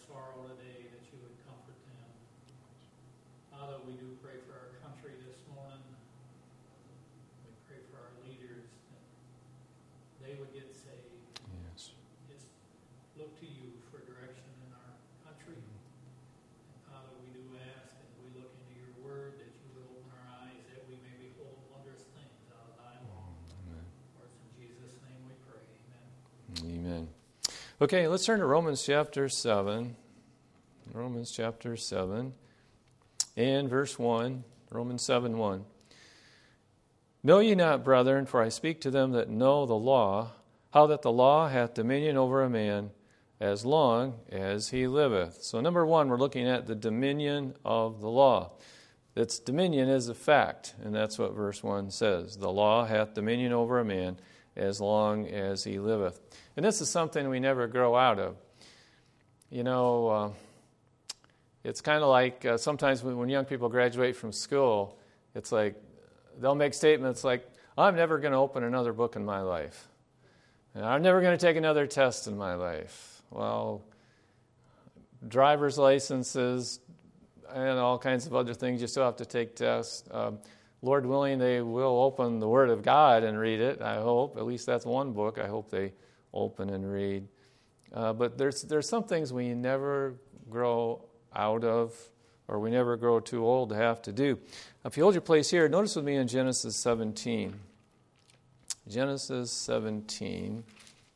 sorrow today, that you would comfort them. Father, we do pray for our country this morning. We pray for our leaders, that they would get saved. Yes. Just look to you for direction in our country. And Father, we do ask, as we look into your word, that you would open our eyes, that we may behold wondrous things out of thy law. Amen. For it's in Jesus' name we pray. Amen. Amen. Okay, let's turn to Romans chapter 7. Romans chapter 7 and verse 1. Romans 7:1. Know ye not, brethren, for I speak to them that know the law, how that the law hath dominion over a man as long as he liveth. So number one, we're looking at the dominion of the law. Its dominion is a fact, and that's what verse 1 says. The law hath dominion over a man as long as he liveth. And this is something we never grow out of. You know, it's kind of like sometimes when young people graduate from school, it's like they'll make statements like, I'm never going to open another book in my life. And I'm never going to take another test in my life. Well, driver's licenses and all kinds of other things, you still have to take tests. Lord willing, they will open the Word of God and read it, I hope. At least that's one book I hope they open and read. But there's some things we never grow out of, or we never grow too old to have to do. If you hold your place here, notice with me in Genesis 17. Genesis 17.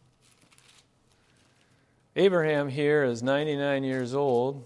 Abraham here is 99 years old.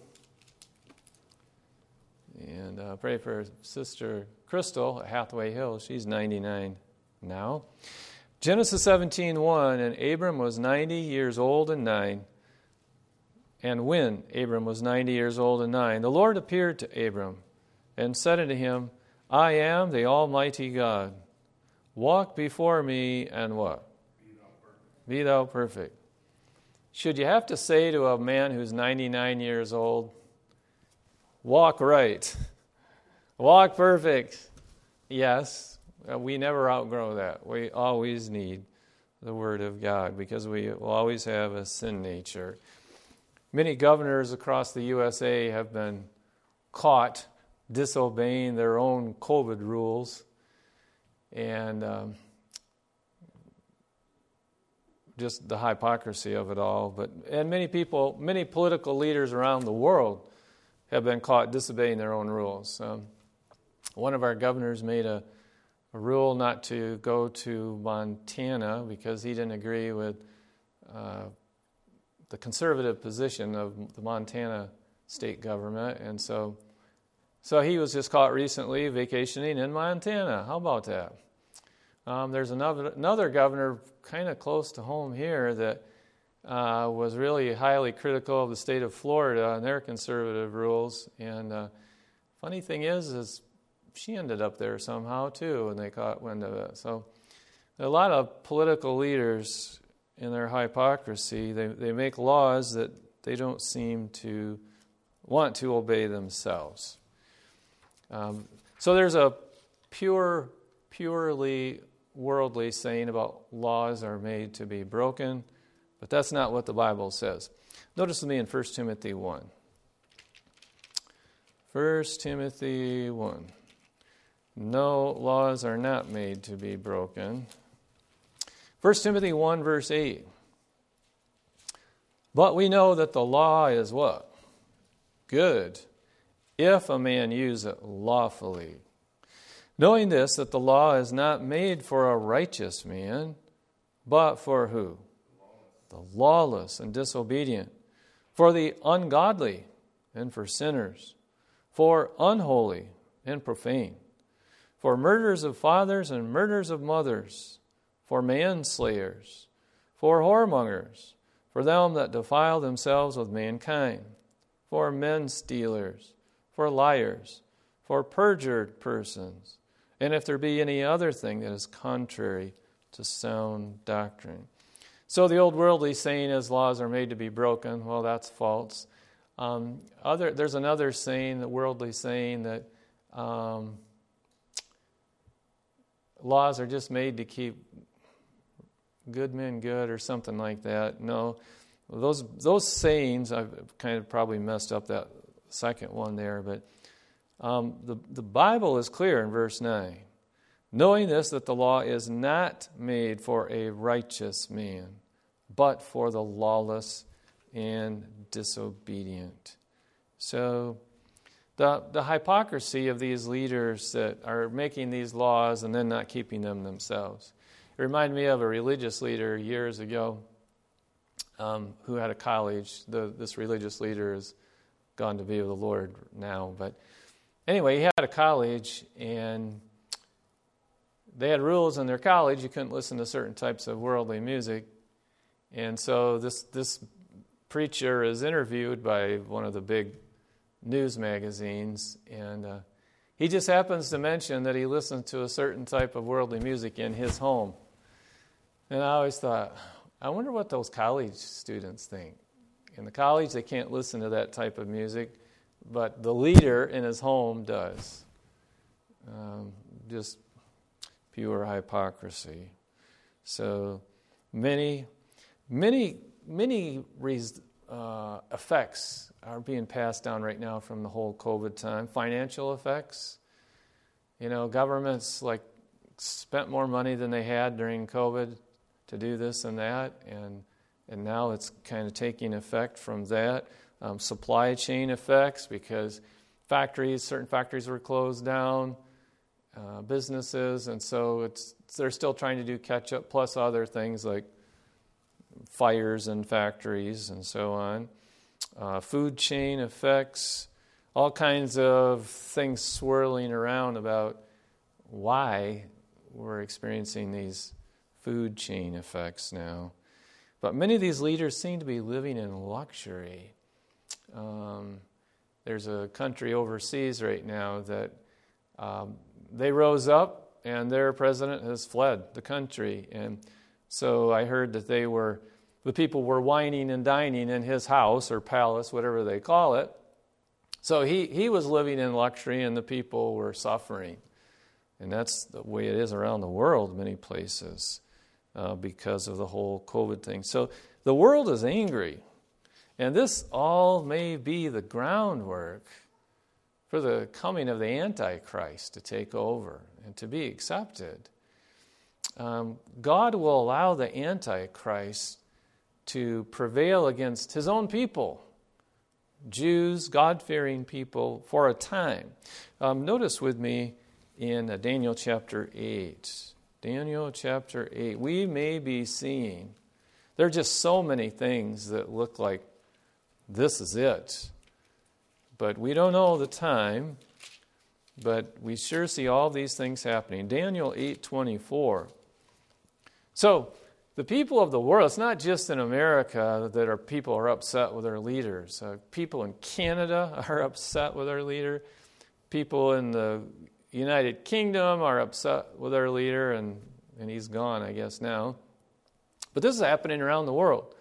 And pray for Sister Crystal at Hathaway Hill. She's 99 now. Genesis 17:1, and Abram was 90 years old and 9. And when Abram was 90 years old and 9, the Lord appeared to Abram and said unto him, I am the Almighty God. Walk before me and what? Be thou perfect. Should you have to say to a man who's 99 years old, walk right, walk perfect? Yes, we never outgrow that. We always need the Word of God because we will always have a sin nature. Many governors across the USA have been caught disobeying their own COVID rules, and just the hypocrisy of it all. And many people, many political leaders around the world have been caught disobeying their own rules. One of our governors made a rule not to go to Montana because he didn't agree with the conservative position of the Montana state government, and so he was just caught recently vacationing in Montana. How about that? There's another governor kind of close to home here that was really highly critical of the state of Florida and their conservative rules. And funny thing is she ended up there somehow too, and they caught wind of it. So a lot of political leaders, in their hypocrisy, they make laws that they don't seem to want to obey themselves. So there's a purely worldly saying about laws are made to be broken, but that's not what the Bible says. Notice with me in 1 Timothy 1. 1 Timothy 1. No, laws are not made to be broken. 1 Timothy 1, verse 8. But we know that the law is what? Good, if a man use it lawfully. Knowing this, that the law is not made for a righteous man, but for who? The lawless and disobedient, for the ungodly and for sinners, for unholy and profane, for murderers of fathers and murderers of mothers, for manslayers, for whoremongers, for them that defile themselves with mankind, for men stealers, for liars, for perjured persons, and if there be any other thing that is contrary to sound doctrine. So the old worldly saying is laws are made to be broken. Well, that's false. There's another saying, the worldly saying, that laws are just made to keep good men good or something like that. No, those sayings, I've kind of probably messed up that second one there, but the Bible is clear in verse 9. Knowing this, that the law is not made for a righteous man, but for the lawless and disobedient. So the hypocrisy of these leaders that are making these laws and then not keeping them themselves. It reminded me of a religious leader years ago who had a college. This religious leader has gone to be with the Lord now. But anyway, he had a college, and they had rules in their college. You couldn't listen to certain types of worldly music. And so this preacher is interviewed by one of the big news magazines, and he just happens to mention that he listens to a certain type of worldly music in his home. And I always thought, I wonder what those college students think. In the college, they can't listen to that type of music, but the leader in his home does. Just pure hypocrisy. So many effects are being passed down right now from the whole COVID time. Financial effects. Governments spent more money than they had during COVID to do this and that, and now it's kind of taking effect from that. Supply chain effects, because certain factories were closed down, businesses, and so they're still trying to do catch up, plus other things like fires in factories and so on. Food chain effects, all kinds of things swirling around about why we're experiencing these food chain effects now. But many of these leaders seem to be living in luxury. There's a country overseas right now that they rose up and their president has fled the country. And so I heard that the people were wining and dining in his house or palace, whatever they call it. So he was living in luxury and the people were suffering. And that's the way it is around the world, many places, because of the whole COVID thing. So the world is angry. And this all may be the groundwork for the coming of the Antichrist to take over and to be accepted. God will allow the Antichrist to prevail against his own people, Jews, God-fearing people, for a time. Notice with me in Daniel chapter 8. Daniel chapter 8. We may be seeing, there are just so many things that look like this is it. But we don't know the time, but we sure see all these things happening. Daniel 8:24. So, the people of the world, it's not just in America that people are upset with their leaders. People in Canada are upset with their leader. People in the United Kingdom are upset with their leader, and he's gone, I guess, now. But this is happening around the world.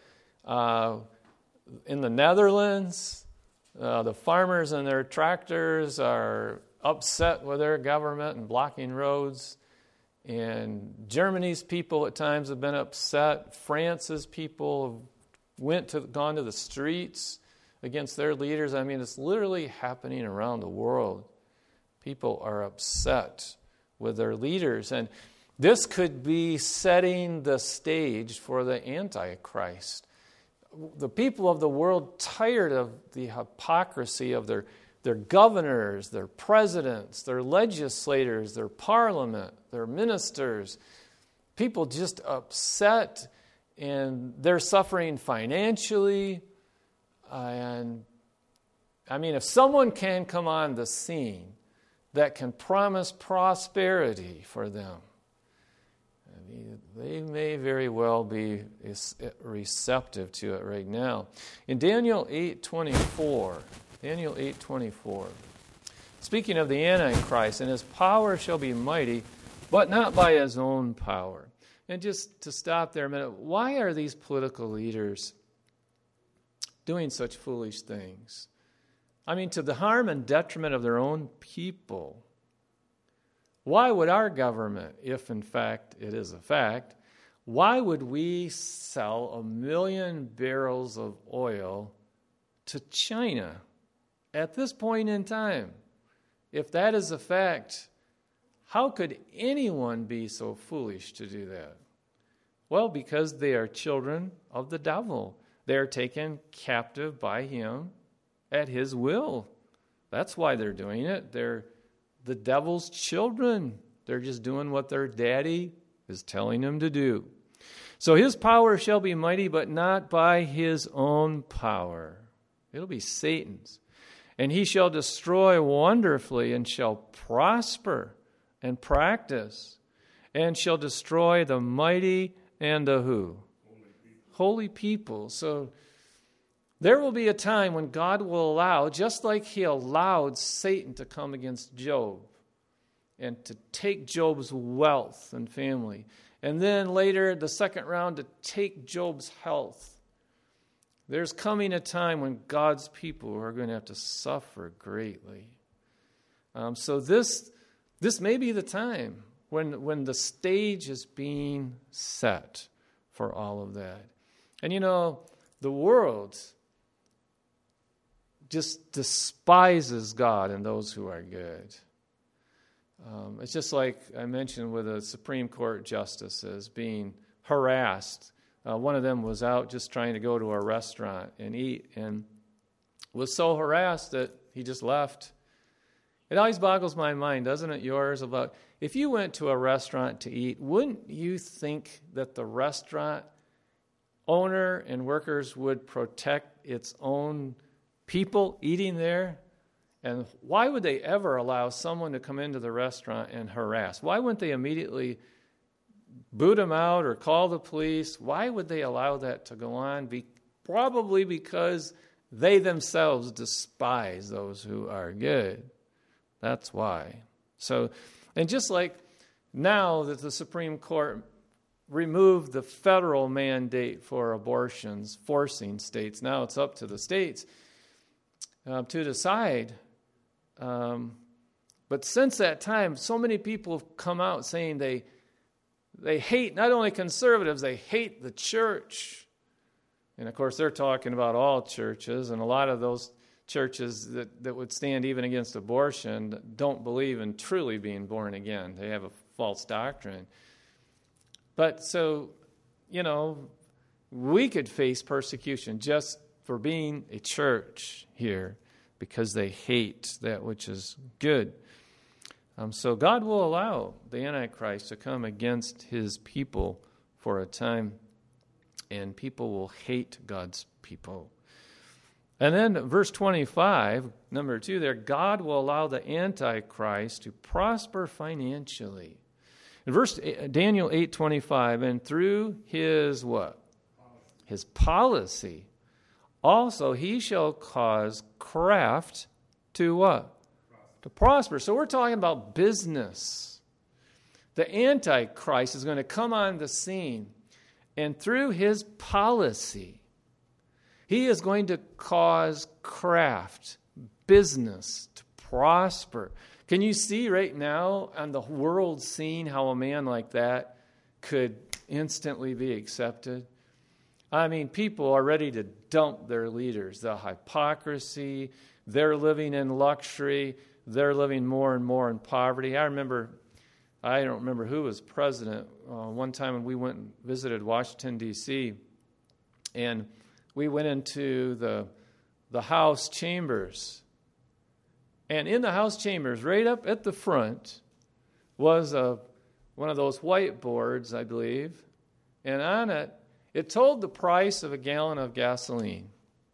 In the Netherlands, the farmers and their tractors are upset with their government and blocking roads. And Germany's people at times have been upset. France's people have gone to the streets against their leaders. I mean, it's literally happening around the world. People are upset with their leaders. And this could be setting the stage for the Antichrist. The people of the world, tired of the hypocrisy of their governors, their presidents, their legislators, their parliament, their ministers. People just upset, and they're suffering financially. And I mean, if someone can come on the scene that can promise prosperity for them, I mean, they may very well be receptive to it right now. In Daniel 8:24, Daniel 8:24. Speaking of the Antichrist, and his power shall be mighty, but not by his own power. And just to stop there a minute, why are these political leaders doing such foolish things? I mean, to the harm and detriment of their own people. Why would our government, if in fact it is a fact, why would we sell 1 million barrels of oil to China at this point in time? If that is a fact, how could anyone be so foolish to do that? Well, because they are children of the devil. They are taken captive by him at his will. That's why they're doing it. They're the devil's children. They're just doing what their daddy is telling them to do. So his power shall be mighty, but not by his own power. It'll be Satan's. And he shall destroy wonderfully, and shall prosper and practice, and shall destroy the mighty and the who? Holy people. So there will be a time when God will allow, just like he allowed Satan to come against Job and to take Job's wealth and family, and then later, the second round, to take Job's health. There's coming a time when God's people are going to have to suffer greatly. So this may be the time when the stage is being set for all of that. And the world just despises God and those who are good. It's just like I mentioned with the Supreme Court justices being harassed. One of them was out just trying to go to a restaurant and eat, and was so harassed that he just left. It always boggles my mind, doesn't it, yours, about if you went to a restaurant to eat, wouldn't you think that the restaurant owner and workers would protect its own people eating there? And why would they ever allow someone to come into the restaurant and harass? Why wouldn't they immediately boot them out or call the police? Why would they allow that to go on? Probably because they themselves despise those who are good. That's why. So, and just like now that the Supreme Court removed the federal mandate for abortions, forcing states, now it's up to the states to decide. But since that time, so many people have come out saying they hate not only conservatives, they hate the church. And of course, they're talking about all churches, and a lot of those churches that would stand even against abortion don't believe in truly being born again. They have a false doctrine. But so, we could face persecution just for being a church here, because they hate that which is good. So God will allow the Antichrist to come against his people for a time, and people will hate God's people. And then verse 25, number 2 there, God will allow the Antichrist to prosper financially. In Daniel 8:25, and through his what? His policy. Also, he shall cause craft to what? To prosper. So we're talking about business. The Antichrist is going to come on the scene, and through his policy, he is going to cause craft, business, to prosper. Can you see right now on the world scene how a man like that could instantly be accepted? I mean, people are ready to dump their leaders. The hypocrisy, they're living in luxury, they're living more and more in poverty. I don't remember who was president. One time when we went and visited Washington, D.C., and we went into the House chambers. And in the House chambers, right up at the front, was one of those whiteboards, I believe, and on it, it told the price of a gallon of gasoline.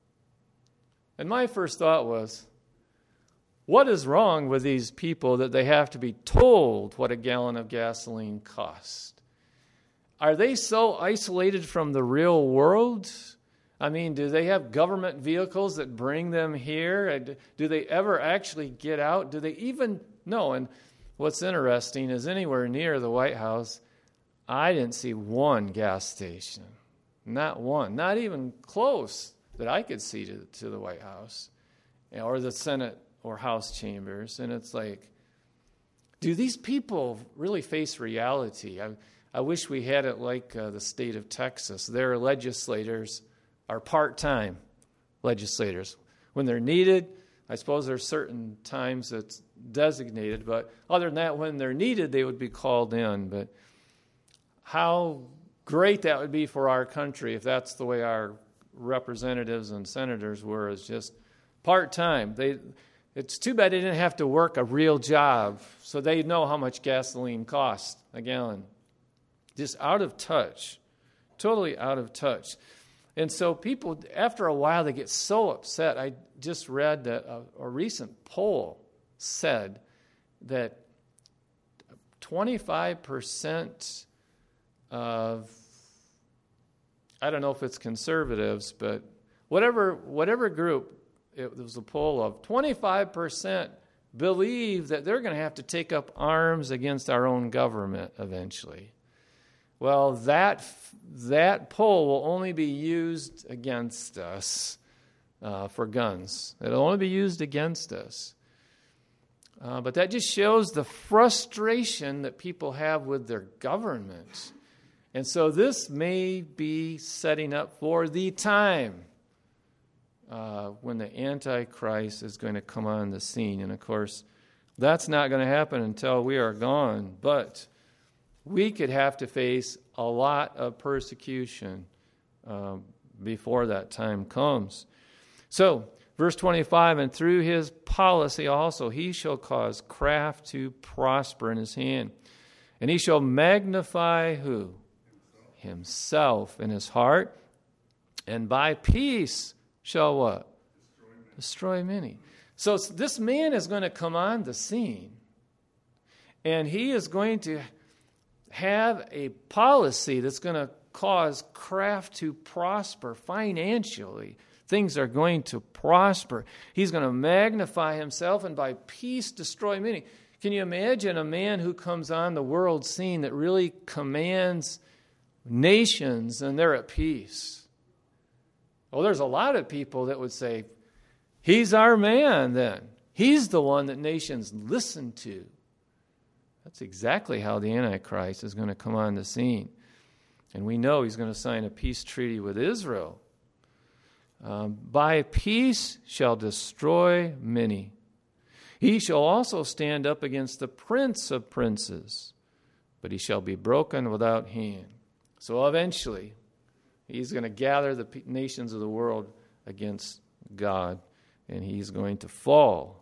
And my first thought was, what is wrong with these people that they have to be told what a gallon of gasoline costs? Are they so isolated from the real world? I mean, do they have government vehicles that bring them here? Do they ever actually get out? Do they even know? And what's interesting is anywhere near the White House, I didn't see one gas station. Not one. Not even close that I could see to the White House or the Senate or House chambers. And it's like, do these people really face reality? I wish we had it like the state of Texas. Their legislators are part-time legislators. When they're needed, I suppose there's certain times that's designated, but other than that, when they're needed, they would be called in. But how great that would be for our country if that's the way our representatives and senators were, is just part-time. It's too bad they didn't have to work a real job, so they know how much gasoline costs a gallon. Just out of touch, totally out of touch. And so people, after a while, they get so upset. I just read that a recent poll said that 25% of, I don't know if it's conservatives, but whatever group it was a poll of, 25% believe that they're going to have to take up arms against our own government eventually. Well, that poll will only be used against us for guns. It'll only be used against us. But that just shows the frustration that people have with their government. And so this may be setting up for the time when the Antichrist is going to come on the scene. And of course, that's not going to happen until we are gone. But we could have to face a lot of persecution before that time comes. So, verse 25, and through his policy also he shall cause craft to prosper in his hand. And he shall magnify who? Himself in his heart. And by peace shall what? Destroy many. So this man is going to come on the scene. And he is going to have a policy that's going to cause craft to prosper financially. Things are going to prosper. He's going to magnify himself and by peace destroy many. Can you imagine a man who comes on the world scene that really commands nations and they're at peace? Well, there's a lot of people that would say, he's our man then. He's the one that nations listen to. That's exactly how the Antichrist is going to come on the scene. And we know he's going to sign a peace treaty with Israel. By peace shall destroy many. He shall also stand up against the prince of princes, but he shall be broken without hand. So eventually, he's going to gather the nations of the world against God, and he's going to fall.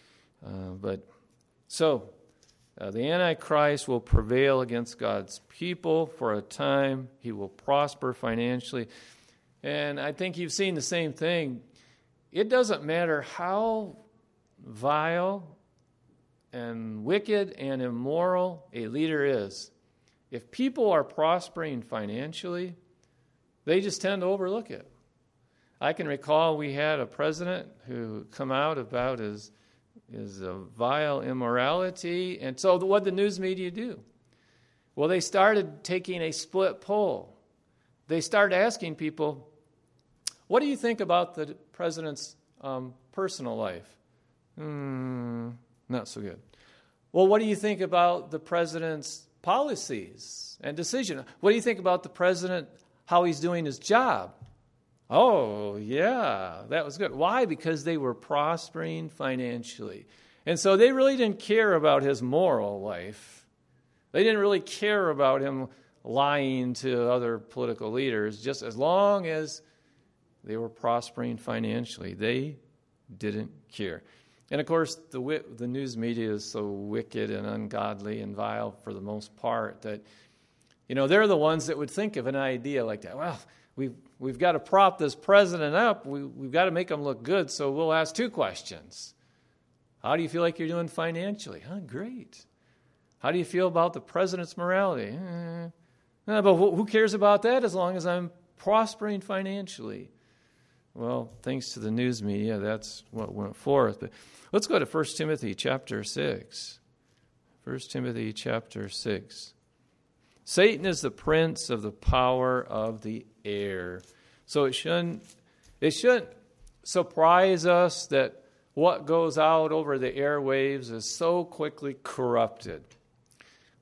The Antichrist will prevail against God's people for a time. He will prosper financially. And I think you've seen the same thing. It doesn't matter how vile and wicked and immoral a leader is. If people are prospering financially, they just tend to overlook it. I can recall we had a president who come out about his vile immorality. And so what did the news media do? Well, they started taking a split poll. They started asking people, what do you think about the president's personal life? Not so good. Well, what do you think about the president's policies and decision? What do you think about the president, how he's doing his job? Oh, yeah, that was good. Why? Because they were prospering financially. And so they really didn't care about his moral life. They didn't really care about him lying to other political leaders, just as long as they were prospering financially. They didn't care. And, of course, the news media is so wicked and ungodly and vile for the most part that, they're the ones that would think of an idea like that. Well, we've got to prop this president up. We've got to make him look good, so we'll ask two questions. How do you feel like you're doing financially? Great. How do you feel about the president's morality? But who cares about that as long as I'm prospering financially? Well, thanks to the news media, that's what went forth. But let's go to 1 Timothy chapter 6. 1 Timothy chapter 6. Satan is the prince of the power of the air. So it shouldn't surprise us that what goes out over the airwaves is so quickly corrupted.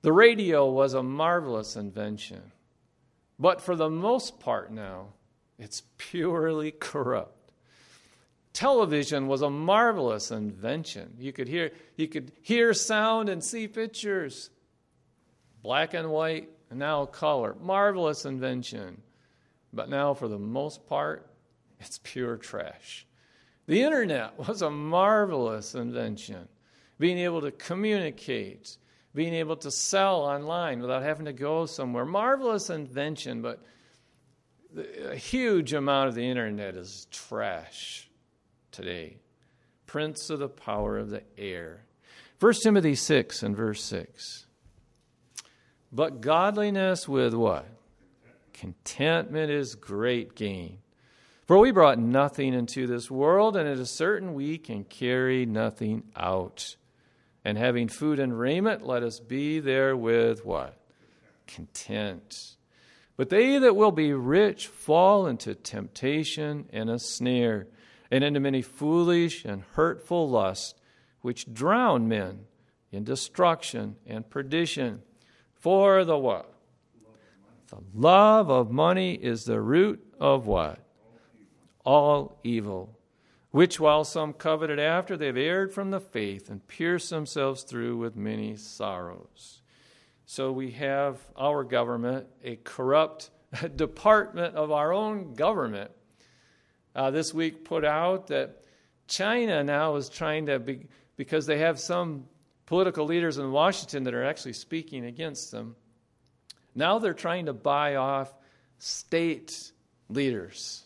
The radio was a marvelous invention. But for the most part now, it's purely corrupt. Television was a marvelous invention. You could hear sound and see pictures. Black and white, and now color. Marvelous invention. But now, for the most part, it's pure trash. The internet was a marvelous invention. Being able to communicate, being able to sell online without having to go somewhere. Marvelous invention, but a huge amount of the internet is trash today. Prince of the power of the air. 1 Timothy 6 and verse 6. But godliness with what? Contentment is great gain. For we brought nothing into this world, and it is certain we can carry nothing out. And having food and raiment, let us be therewith what? Content. But they that will be rich fall into temptation and a snare, and into many foolish and hurtful lusts, which drown men in destruction and perdition. For the what? The love of money is the root of what? All evil. Which while some coveted after, they have erred from the faith and pierced themselves through with many sorrows. So we have our government, a corrupt department of our own government. This week put out that China now is trying to, because they have some political leaders in Washington that are actually speaking against them, now they're trying to buy off state leaders.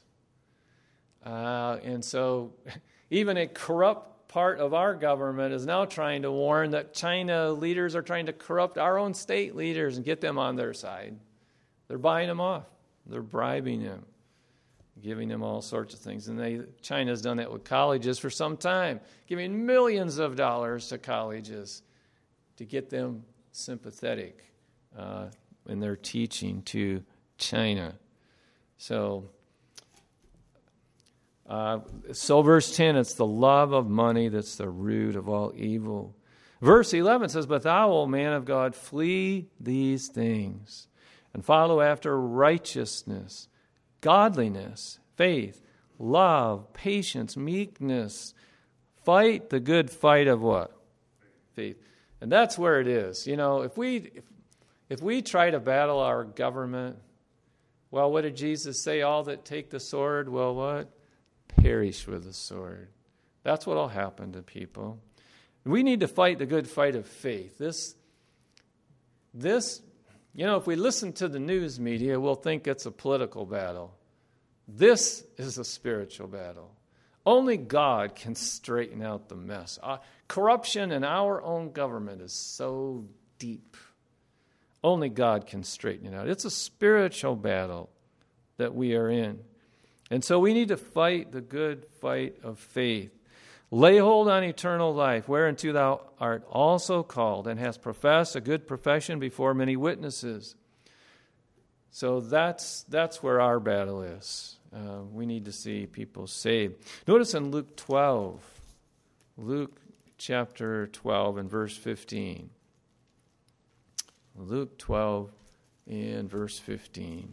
And so even a corrupt part of our government is now trying to warn that China leaders are trying to corrupt our own state leaders and get them on their side. They're buying them off. They're bribing them, giving them all sorts of things. And China's done that with colleges for some time, giving millions of dollars to colleges to get them sympathetic in their teaching to China. So verse 10, it's the love of money that's the root of all evil. Verse 11 says, But thou, O man of God, flee these things, and follow after righteousness, godliness, faith, love, patience, meekness. Fight the good fight of what? Faith. And that's where it is. You know, if we try to battle our government, well, what did Jesus say? All that take the sword will what? Perish with the sword. That's what will happen to people. We need to fight the good fight of faith. This, you know, if we listen to the news media, we'll think it's a political battle. This is a spiritual battle. Only God can straighten out the mess. Corruption in our own government is so deep. Only God can straighten it out. It's a spiritual battle that we are in. And so we need to fight the good fight of faith. Lay hold on eternal life, whereunto thou art also called, and hast professed a good profession before many witnesses. So that's where our battle is. We need to see people saved. Notice in Luke 12, Luke chapter 12 and verse 15. Luke 12 and verse 15.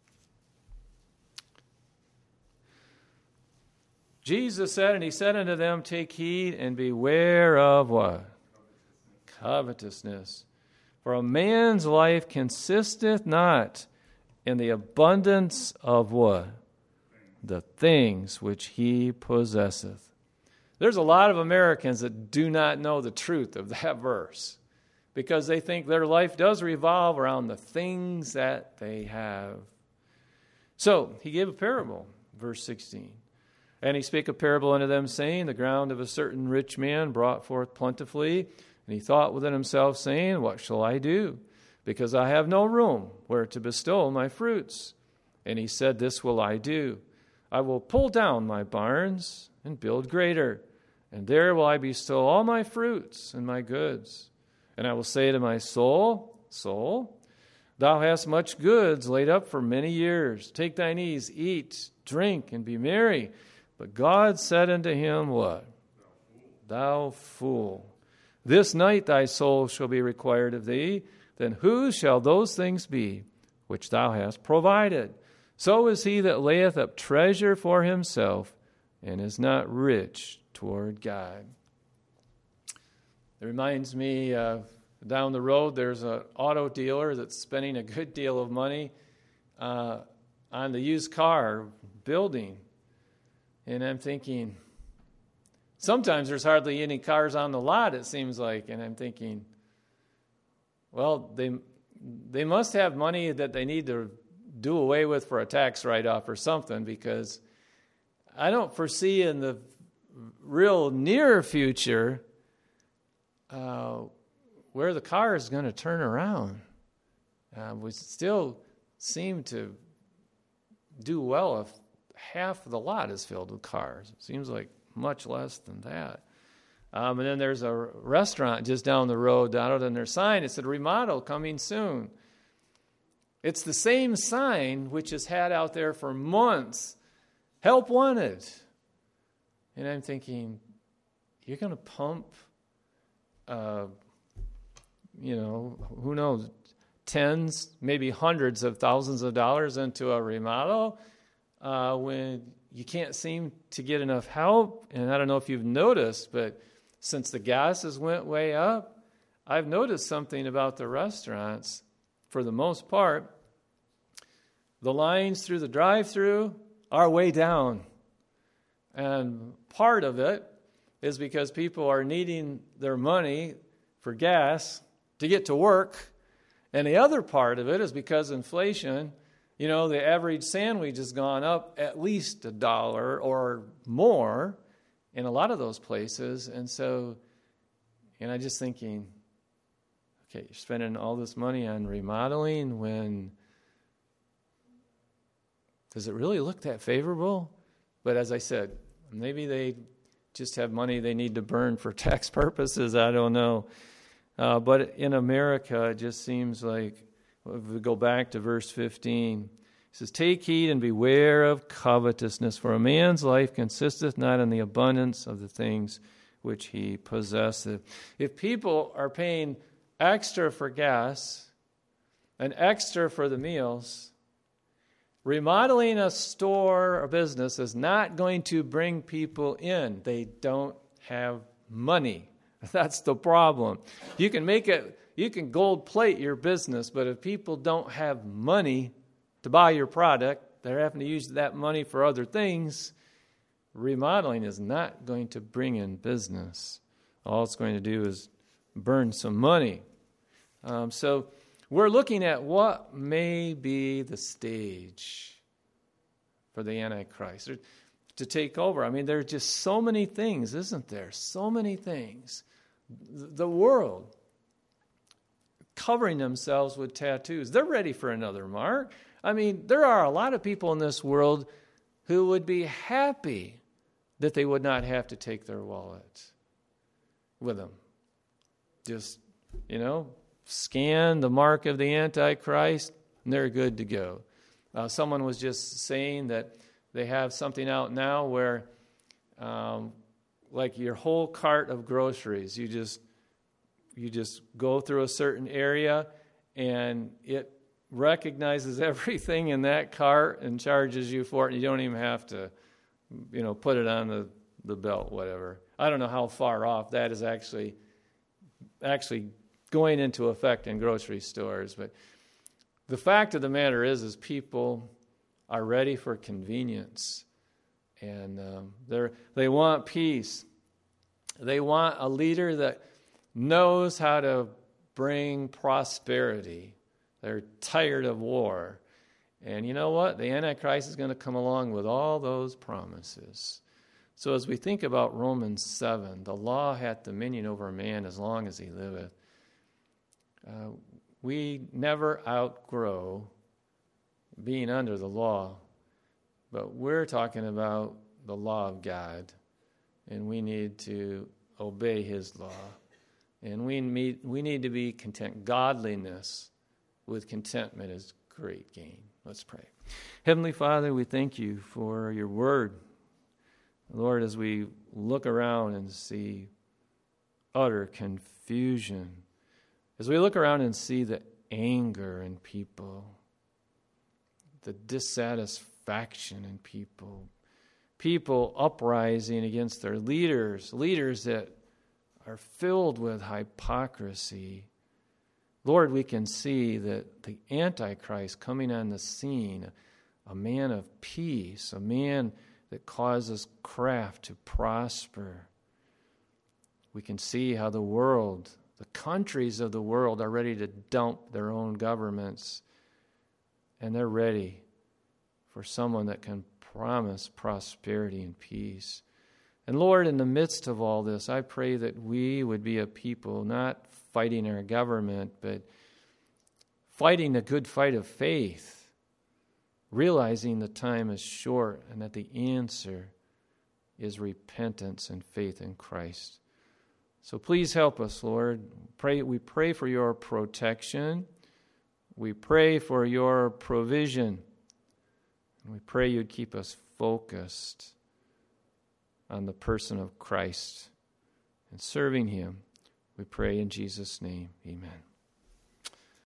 Jesus said, and he said unto them, Take heed and beware of what? Covetousness. For a man's life consisteth not in the abundance of what? The things which he possesseth. There's a lot of Americans that do not know the truth of that verse because they think their life does revolve around the things that they have. So he gave a parable, verse 16. And he spake a parable unto them, saying, The ground of a certain rich man brought forth plentifully. And he thought within himself, saying, What shall I do? Because I have no room where to bestow my fruits. And he said, This will I do. I will pull down my barns and build greater. And there will I bestow all my fruits and my goods. And I will say to my soul, Soul, thou hast much goods laid up for many years. Take thine ease, eat, drink, and be merry. But God said unto him, what? Thou fool. This night thy soul shall be required of thee. then whose shall those things be which thou hast provided? So is he that layeth up treasure for himself and is not rich toward God. It reminds me down the road, there's an auto dealer that's spending a good deal of money on the used car building. And I'm thinking, sometimes there's hardly any cars on the lot, it seems like. And I'm thinking, well, they must have money that they need to do away with for a tax write-off or something, because I don't foresee in the real near future where the car is going to turn around. We still seem to do well if half of the lot is filled with cars. It seems like much less than that. And then there's a restaurant just down the road, out on their sign, it said remodel coming soon. It's the same sign which has had out there for months, help wanted. And I'm thinking, you're going to pump, who knows, tens, maybe hundreds of thousands of dollars into a remodel when you can't seem to get enough help. And I don't know if you've noticed, but since the gases went way up, I've noticed something about the restaurants. For the most part, the lines through the drive-thru are way down. And part of it is because people are needing their money for gas to get to work. And the other part of it is because inflation, the average sandwich has gone up at least $1 or more in a lot of those places. And I'm just thinking, okay, you're spending all this money on remodeling when, does it really look that favorable? But as I said, maybe they just have money they need to burn for tax purposes. I don't know. But in America, it just seems like, if we go back to verse 15, it says, take heed and beware of covetousness, for a man's life consisteth not in the abundance of the things which he possesseth. If people are paying extra for gas and extra for the meals, remodeling a store or business is not going to bring people in. They don't have money. That's the problem. You can gold plate your business, but if people don't have money to buy your product, they're having to use that money for other things, remodeling is not going to bring in business. All it's going to do is burn some money. So we're looking at what may be the stage for the Antichrist to take over. I mean, there are just so many things, isn't there? So many things. The world covering themselves with tattoos. They're ready for another mark. I mean, there are a lot of people in this world who would be happy that they would not have to take their wallet with them. Just, scan the mark of the Antichrist, and they're good to go. Someone was just saying that they have something out now where, like your whole cart of groceries, you just go through a certain area, and it recognizes everything in that cart and charges you for it, and you don't even have to, put it on the belt, whatever. I don't know how far off that is actually going into effect in grocery stores, but the fact of the matter is people are ready for convenience, and they want peace. They want a leader that knows how to bring prosperity. They're tired of war. And you know what? The Antichrist is going to come along with all those promises. So as we think about Romans 7, the law hath dominion over a man as long as he liveth. We never outgrow being under the law, but we're talking about the law of God, and we need to obey his law. And we need to be content. Godliness with contentment is great gain. Let's pray. Heavenly Father, we thank you for your word. Lord, as we look around and see utter confusion, As we look around and see the anger in people, the dissatisfaction in people, people uprising against their leaders that are filled with hypocrisy, Lord, we can see that the Antichrist coming on the scene, a man of peace, a man that causes craft to prosper. We can see how the world, the countries of the world are ready to dump their own governments, and they're ready for someone that can promise prosperity and peace. And Lord, in the midst of all this, I pray that we would be a people not fighting our government, but fighting the good fight of faith, realizing the time is short and that the answer is repentance and faith in Christ. So please help us, Lord. We pray for your protection. We pray for your provision. And we pray you'd keep us focused on the person of Christ and serving him. We pray in Jesus' name. Amen.